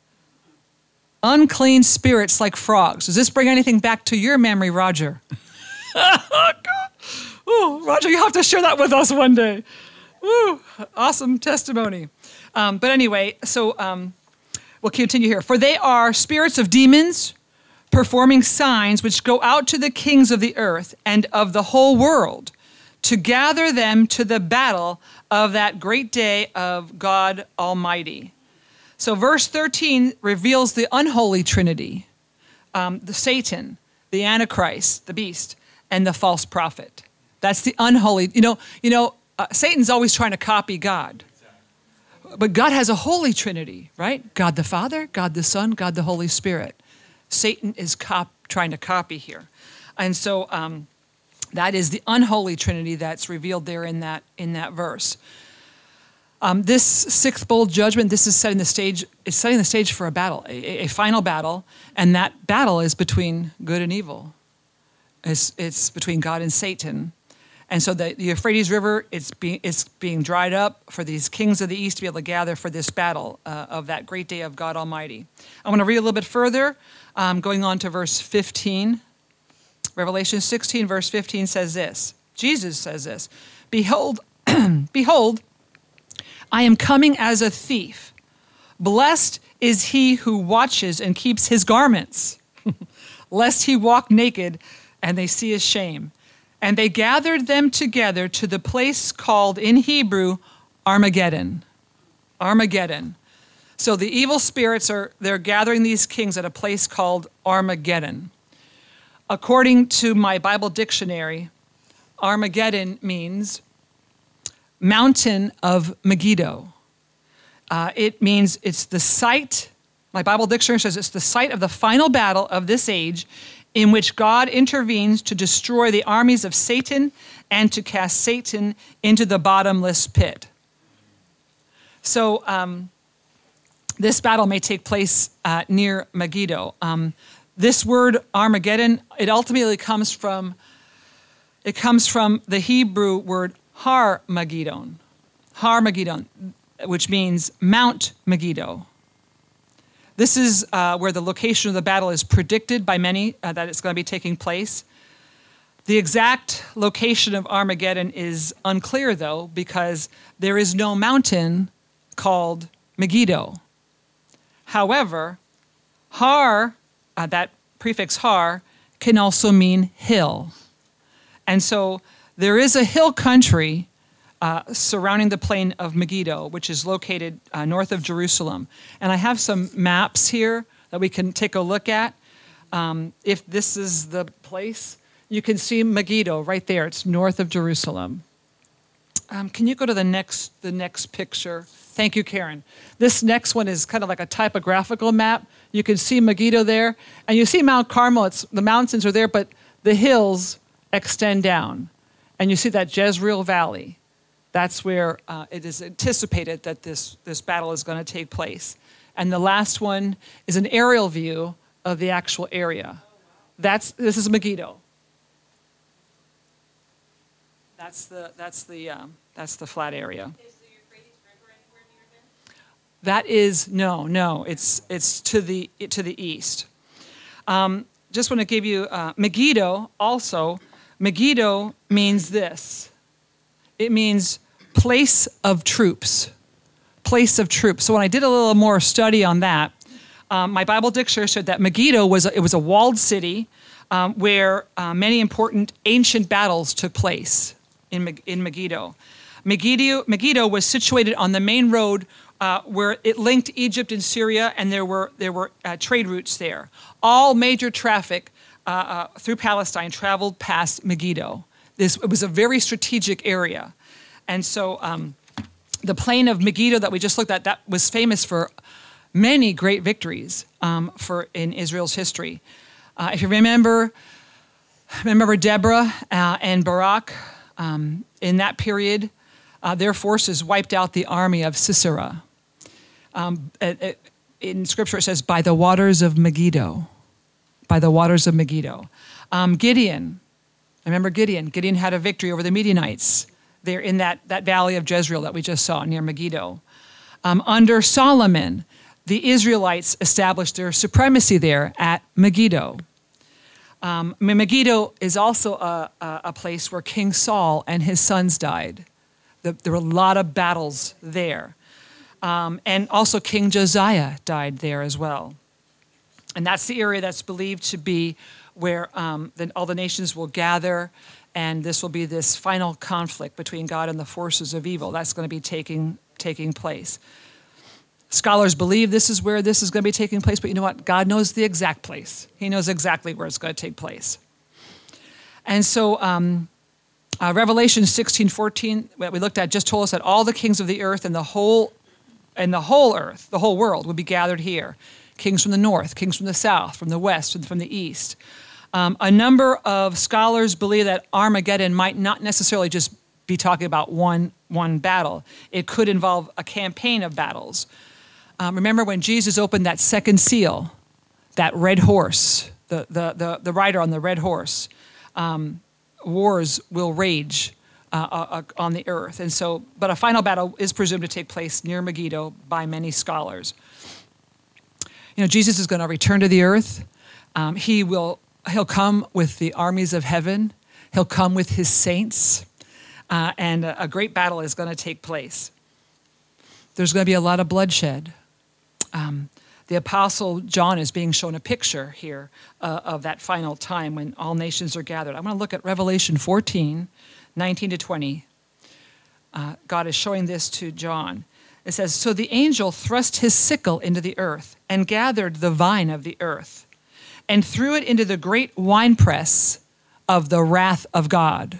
Unclean spirits like frogs. Does this bring anything back to your memory, Roger? Oh, Roger, you have to share that with us one day. Woo, awesome testimony. Um, but anyway, so um, we'll continue here. "For they are spirits of demons, performing signs which go out to the kings of the earth and of the whole world to gather them to the battle of that great day of God Almighty." So verse thirteen reveals the unholy trinity, um, the Satan, the Antichrist, the beast, and the false prophet. That's the unholy. You know, you know, uh, Satan's always trying to copy God. But God has a holy trinity, right? God the Father, God the Son, God the Holy Spirit. Satan is cop- trying to copy here. And so um, that is the unholy trinity that's revealed there in that in that verse. Um, this sixth bowl judgment, this is setting the stage, is setting the stage for a battle, a, a final battle, and that battle is between good and evil. It's, it's between God and Satan. And so the, the Euphrates River, it's, be, it's being dried up for these kings of the east to be able to gather for this battle uh, of that great day of God Almighty. I want to read a little bit further, um, going on to verse fifteen. Revelation sixteen, verse fifteen says this. Jesus says this, "Behold, behold, I am coming as a thief. Blessed is he who watches and keeps his garments, lest he walk naked and they see his shame. And they gathered them together to the place called in Hebrew Armageddon." Armageddon. So the evil spirits are, they're gathering these kings at a place called Armageddon. According to my Bible dictionary, Armageddon means mountain of Megiddo. Uh, it means it's the site, my Bible dictionary says it's the site of the final battle of this age in which God intervenes to destroy the armies of Satan and to cast Satan into the bottomless pit. So um, this battle may take place uh, near Megiddo. Um, this word Armageddon, it ultimately comes from, it comes from the Hebrew word Har Magidon, Har Magidon, which means Mount Megiddo. This is uh, where the location of the battle is predicted by many uh, that it's going to be taking place. The exact location of Armageddon is unclear, though, because there is no mountain called Megiddo. However, Har, uh, that prefix Har, can also mean hill. And so there is a hill country uh, surrounding the plain of Megiddo, which is located uh, north of Jerusalem. And I have some maps here that we can take a look at. Um, if this is the place, you can see Megiddo right there. It's north of Jerusalem. Um, can you go to the next, the next picture? Thank you, Karen. This next one is kind of like a typographical map. You can see Megiddo there, and you see Mount Carmel. It's, the mountains are there, but the hills extend down. And you see that Jezreel Valley. That's where uh, it is anticipated that this, this battle is going to take place. And the last one is an aerial view of the actual area. That's, this is Megiddo. That's the, that's the, um, that's the flat area. Is the Euphrates River anywhere near there? That is, no, no, it's, it's to the, to the east. Um, just want to give you, uh, Megiddo also, Megiddo means this. It means place of troops, place of troops. So when I did a little more study on that, um, my Bible dictionary showed that Megiddo was, a, it was a walled city um, where uh, many important ancient battles took place in, in Megiddo. Megiddo. Megiddo was situated on the main road uh, where it linked Egypt and Syria, and there were, there were uh, trade routes there. All major traffic uh, uh, through Palestine traveled past Megiddo. This, it was a very strategic area. And so um, the plain of Megiddo that we just looked at, that was famous for many great victories um, for in Israel's history. Uh, if you remember, remember Deborah uh, and Barak, um, in that period, uh, their forces wiped out the army of Sisera. Um, it, it, in Scripture it says, by the waters of Megiddo, by the waters of Megiddo. Um, Gideon, remember Gideon? Gideon had a victory over the Midianites there in that, that valley of Jezreel that we just saw near Megiddo. Um, under Solomon, the Israelites established their supremacy there at Megiddo. Um, Megiddo is also a, a, a place where King Saul and his sons died. The, there were a lot of battles there. Um, and also King Josiah died there as well. And that's the area that's believed to be where um, the, all the nations will gather, and this will be this final conflict between God and the forces of evil. That's going to be taking, taking place. Scholars believe this is where this is going to be taking place, but you know what? God knows the exact place. He knows exactly where it's going to take place. And so um, uh, Revelation sixteen fourteen, what we looked at, just told us that all the kings of the earth and the whole and the whole earth, the whole world, would be gathered here. Kings from the north, kings from the south, from the west, and from the east. Um, a number of scholars believe that Armageddon might not necessarily just be talking about one, one battle. It could involve a campaign of battles. Um, remember when Jesus opened that second seal, that red horse, the, the, the, the rider on the red horse, um, wars will rage uh, uh, on the earth. And so, but a final battle is presumed to take place near Megiddo by many scholars. You know, Jesus is going to return to the earth. Um, he will, he'll come with the armies of heaven. He'll come with his saints. Uh, and a, a great battle is going to take place. There's going to be a lot of bloodshed. Um, the Apostle John is being shown a picture here uh, of that final time when all nations are gathered. I'm going to look at Revelation fourteen, nineteen to twenty. Uh, God is showing this to John. It says, so the angel thrust his sickle into the earth and gathered the vine of the earth and threw it into the great winepress of the wrath of God.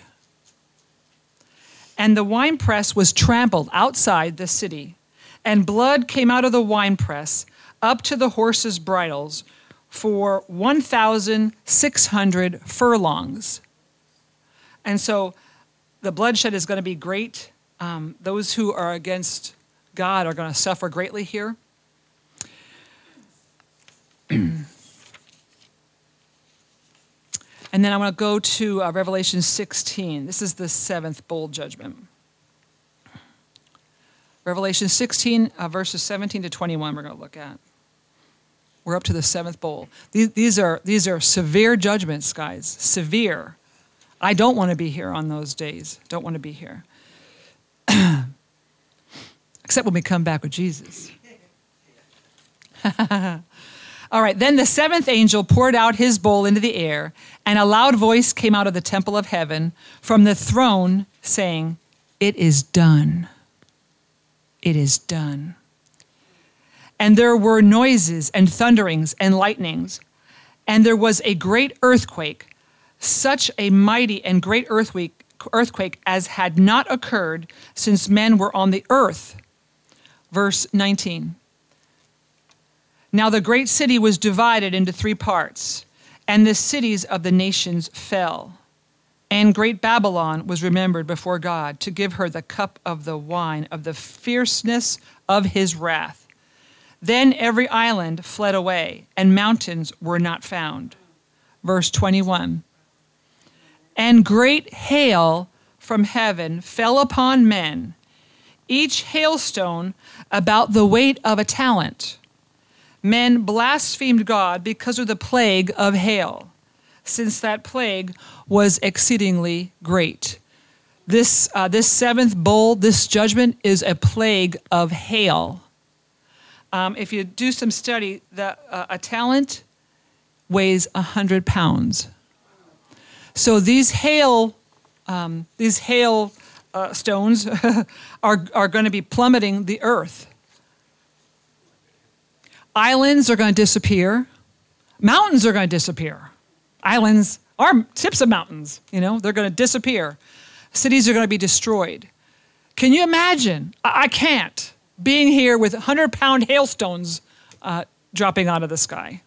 And the winepress was trampled outside the city, and blood came out of the winepress up to the horses' bridles for one thousand six hundred furlongs. And so the bloodshed is going to be great. Um, those who are against God are going to suffer greatly here. And then I want to go to uh, Revelation sixteen. This is the seventh bowl judgment. Revelation sixteen, uh, verses seventeen to twenty-one, we're going to look at. We're up to the seventh bowl. These, these are these are severe judgments, guys. Severe. I don't want to be here on those days. Don't want to be here. Except when we come back with Jesus. All right, then the seventh angel poured out his bowl into the air, and a loud voice came out of the temple of heaven from the throne saying, "It is done. It is done." And there were noises and thunderings and lightnings, and there was a great earthquake, such a mighty and great earthquake, earthquake as had not occurred since men were on the earth. Verse nineteen. Now the great city was divided into three parts, and the cities of the nations fell. And great Babylon was remembered before God to give her the cup of the wine of the fierceness of his wrath. Then every island fled away, and mountains were not found. Verse twenty-one. And great hail from heaven fell upon men, each hailstone about the weight of a talent. Men blasphemed God because of the plague of hail, since that plague was exceedingly great. This, uh, this seventh bowl, this judgment, is a plague of hail. Um, if you do some study, the, uh, a talent weighs one hundred pounds. So these hail, um, these hail uh, stones are, are going to be plummeting the earth. Islands are going to disappear. Mountains are going to disappear. Islands are tips of mountains, you know, they're going to disappear. Cities are going to be destroyed. Can you imagine? I, I can't. Being here with one hundred pound hailstones uh, dropping out of the sky.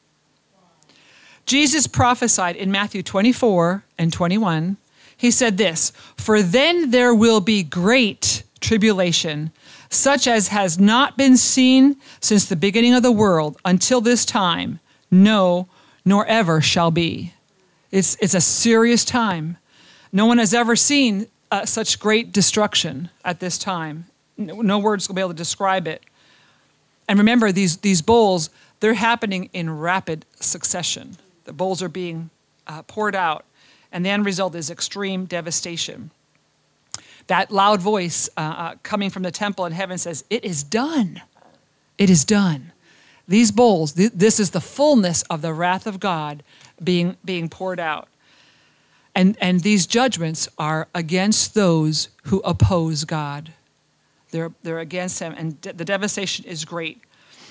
Jesus prophesied in Matthew twenty-four and twenty-one. He said this, "For then there will be great tribulation, such as has not been seen since the beginning of the world until this time, no, nor ever shall be." It's, it's a serious time. No one has ever seen uh, such great destruction at this time. No, no words will be able to describe it. And remember, these, these bowls, they're happening in rapid succession. The bowls are being uh, poured out, and the end result is extreme devastation. That loud voice uh, uh, coming from the temple in heaven says, "It is done. It is done." These bowls, th- this is the fullness of the wrath of God being, being poured out. And, and these judgments are against those who oppose God. They're, they're against him, and de- the devastation is great.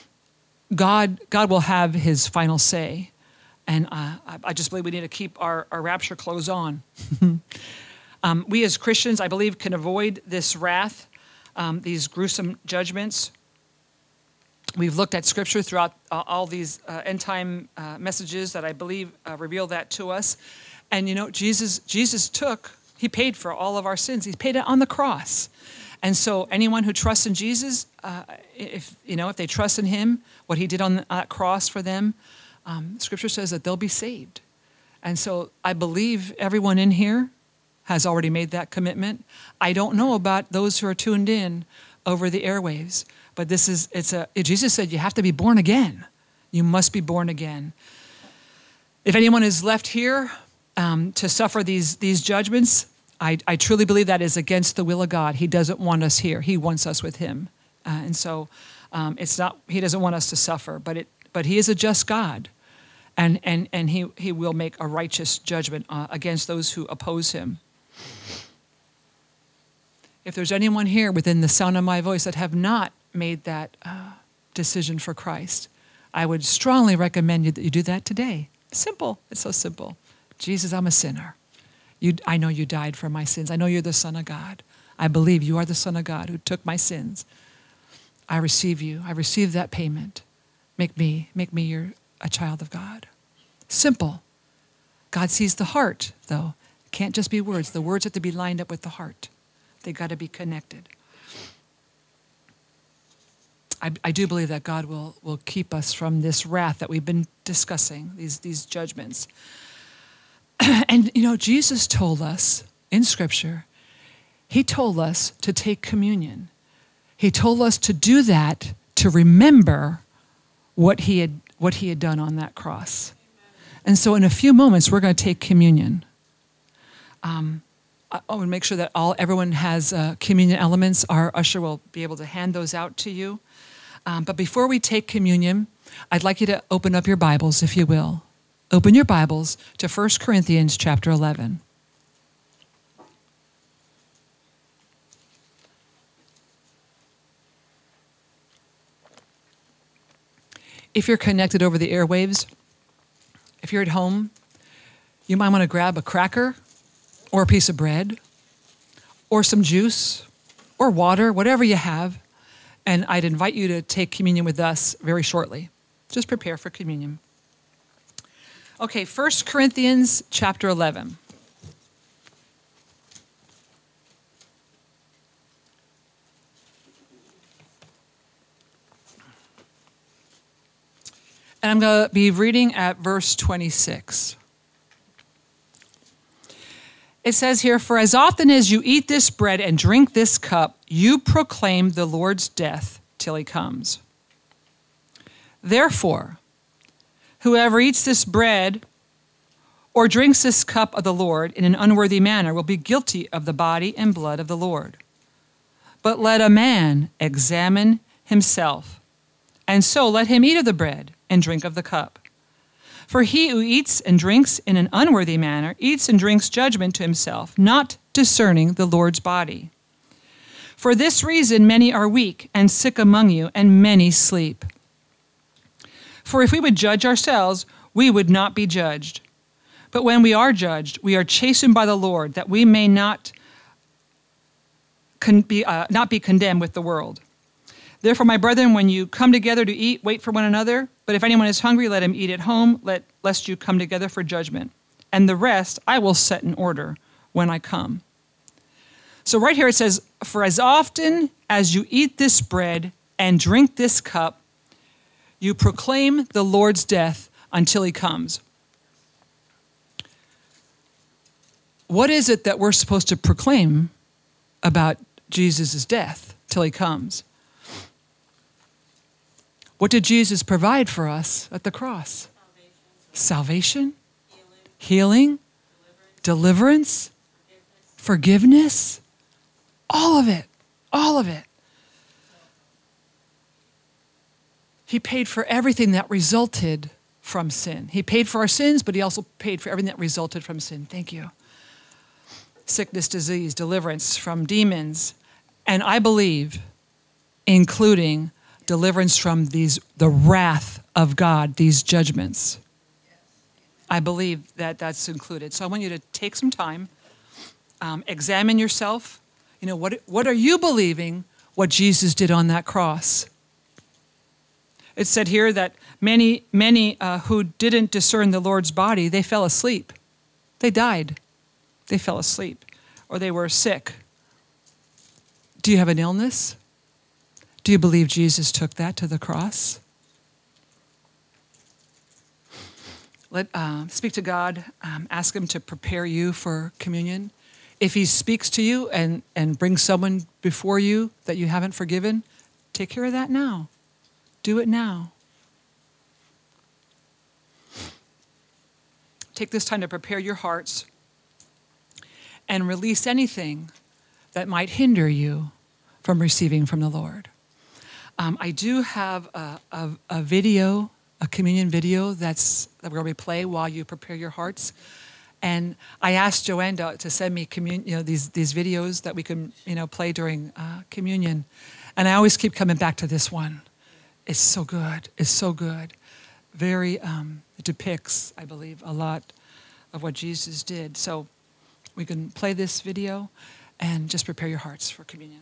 God, God will have his final say. And uh, I, I just believe we need to keep our, our rapture clothes on. Um, we as Christians, I believe, can avoid this wrath, um, these gruesome judgments. We've looked at Scripture throughout uh, all these uh, end-time uh, messages that I believe uh, reveal that to us. And, you know, Jesus, Jesus took, he paid for all of our sins. He paid it on the cross. And so anyone who trusts in Jesus, uh, if, you know, if they trust in him, what he did on that cross for them, um, Scripture says that they'll be saved. And so I believe everyone in here has already made that commitment. I don't know about those who are tuned in over the airwaves, but this is, it's a, Jesus said you have to be born again. You must be born again. If anyone is left here um, to suffer these, these judgments, I, I truly believe that is against the will of God. He doesn't want us here. He wants us with him. Uh, and so um, it's not, he doesn't want us to suffer, but it, but he is a just God. And, and, and he, he will make a righteous judgment uh, against those who oppose him. If there's anyone here within the sound of my voice that have not made that uh, decision for Christ, I would strongly recommend you that you do that today. Simple. It's so simple. Jesus, I'm a sinner. You, I know you died for my sins. I know you're the Son of God. I believe you are the Son of God who took my sins. I receive you. I receive that payment. Make me, make me your, a child of God. Simple. God sees the heart, though. It can't just be words. The words have to be lined up with the heart. They got to be connected. I, I do believe that God will, will keep us from this wrath that we've been discussing, these, these judgments. And, you know, Jesus told us in Scripture, he told us to take communion. He told us to do that to remember what he had what he had done on that cross. And so in a few moments, we're going to take communion. Um, I want to make sure that all everyone has uh, communion elements. Our usher will be able to hand those out to you. Um, but before we take communion, I'd like you to open up your Bibles, if you will. Open your Bibles to First Corinthians chapter eleven. If you're connected over the airwaves, if you're at home, you might want to grab a cracker or a piece of bread or some juice or water, whatever you have, and I'd invite you to take communion with us very shortly. Just prepare for communion. Okay, First Corinthians chapter eleven. And I'm going to be reading at verse twenty-six. It says here, "For as often as you eat this bread and drink this cup, you proclaim the Lord's death till he comes. Therefore, whoever eats this bread or drinks this cup of the Lord in an unworthy manner will be guilty of the body and blood of the Lord. But let a man examine himself, and so let him eat of the bread and drink of the cup. For he who eats and drinks in an unworthy manner eats and drinks judgment to himself, not discerning the Lord's body. For this reason many are weak and sick among you, and many sleep. For if we would judge ourselves, we would not be judged. But when we are judged, we are chastened by the Lord, that we may not, con- be, uh, not be condemned with the world. Therefore, my brethren, when you come together to eat, wait for one another. But if anyone is hungry, let him eat at home, let, lest you come together for judgment. And the rest I will set in order when I come." So right here it says, "For as often as you eat this bread and drink this cup, you proclaim the Lord's death until he comes." What is it that we're supposed to proclaim about Jesus' death till he comes? What did Jesus provide for us at the cross? Salvation, Salvation, healing, healing, deliverance, deliverance, forgiveness, all of it, all of it. He paid for everything that resulted from sin. He paid for our sins, but he also paid for everything that resulted from sin. Thank you. Sickness, disease, deliverance from demons, and I believe, including deliverance from these the wrath of God, these judgments. I believe that that's included. So I want you to take some time, um, examine yourself. You know, what what are you believing what Jesus did on that cross? It said here that many, many uh, who didn't discern the Lord's body, they fell asleep. They died. They fell asleep, or they were sick. Do you have an illness? Do you believe Jesus took that to the cross? Let uh, speak to God. Um, ask him to prepare you for communion. If he speaks to you and, and brings someone before you that you haven't forgiven, take care of that now. Do it now. Take this time to prepare your hearts and release anything that might hinder you from receiving from the Lord. Um, I do have a, a, a video, a communion video that's that we're going to play while you prepare your hearts. And I asked Joanne to, to send me commun- you know, these these videos that we can you know play during uh, communion. And I always keep coming back to this one. It's so good. It's so good. Very um, it depicts, I believe, a lot of what Jesus did. So we can play this video and just prepare your hearts for communion.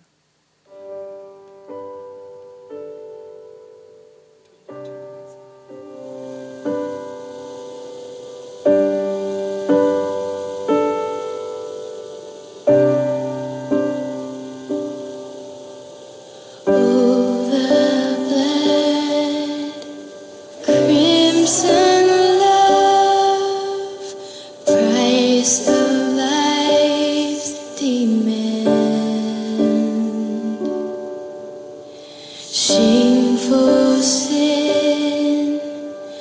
Shameful sin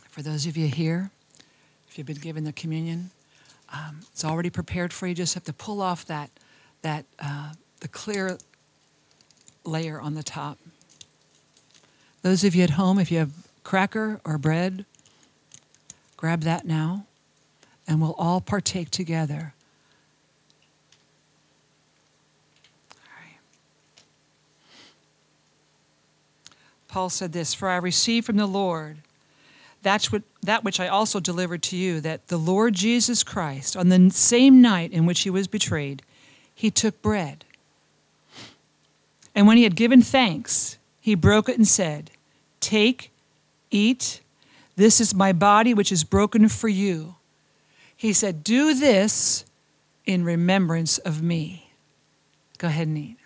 For those of you here, if you've been given the communion, um, it's already prepared for you. You just have to pull off that, that uh, the clear layer on the top. Those of you at home, if you have cracker or bread, grab that now, and we'll all partake together. All right. Paul said this, "For I received from the Lord That's what, that which I also delivered to you, that the Lord Jesus Christ, on the same night in which he was betrayed, he took bread. And when he had given thanks, he broke it and said, 'Take, eat, this is my body which is broken for you.' He said, 'Do this in remembrance of me.'" Go ahead and eat.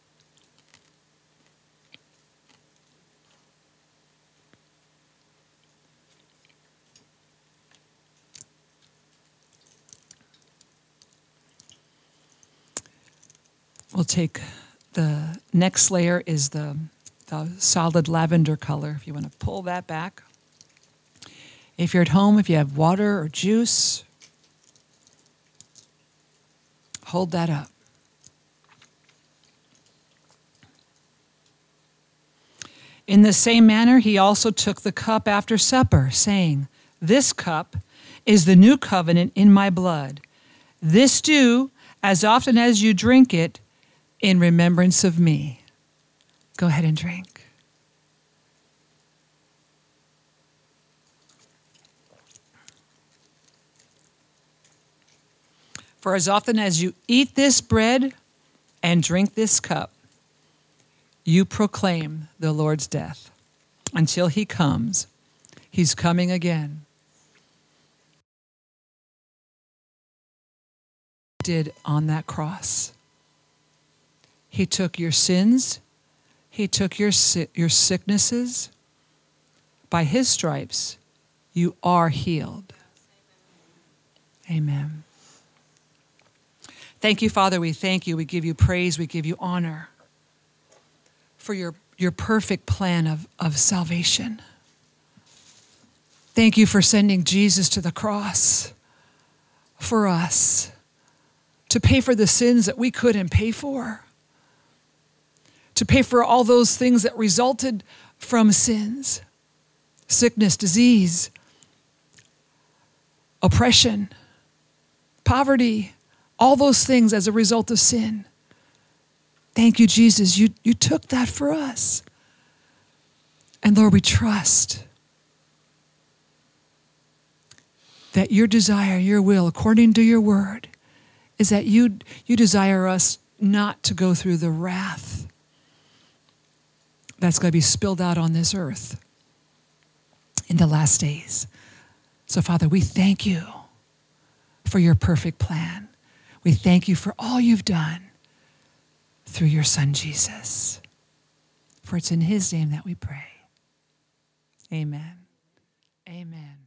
We'll take the next layer is the, the solid lavender color. If you want to pull that back. If you're at home, if you have water or juice, hold that up. In the same manner, he also took the cup after supper, saying, "This cup is the new covenant in my blood. This do as often as you drink it in remembrance of me." Go ahead and drink. "For as often as you eat this bread and drink this cup, you proclaim the Lord's death until he comes." He's coming again. Did on that cross. He took your sins. He took your your sicknesses. By his stripes, you are healed. Amen. Thank you, Father. We thank you. We give you praise. We give you honor for your, your perfect plan of, of salvation. Thank you for sending Jesus to the cross for us to pay for the sins that we couldn't pay for. To pay for all those things that resulted from sins, sickness, disease, oppression, poverty, all those things as a result of sin. Thank you, Jesus. You, you took that for us. And Lord, we trust that your desire, your will, according to your word, is that you, you desire us not to go through the wrath that's going to be spilled out on this earth in the last days. So, Father, we thank you for your perfect plan. We thank you for all you've done through your Son, Jesus. For it's in his name that we pray. Amen. Amen.